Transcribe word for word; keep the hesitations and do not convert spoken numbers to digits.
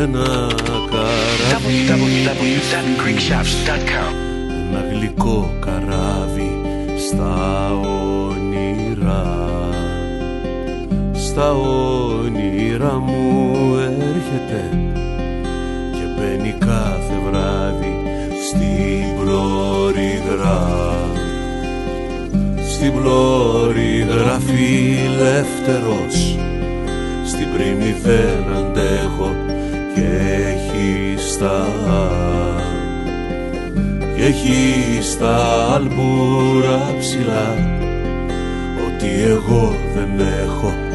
ένα καράβι, double-u double-u double-u dot greek shafts dot com. ένα γλυκό καράβι στα όνειρα. Στα όνειρα μου έρχεται και μπαίνει κάθε βράδυ στην πλώρη-γρά. Στην πλώρη-γρά φιλεύθερος, στην πρίμνη δεν αντέχω και έχει στα και έχει στα αλμπούρα ψηλά ό,τι εγώ δεν έχω.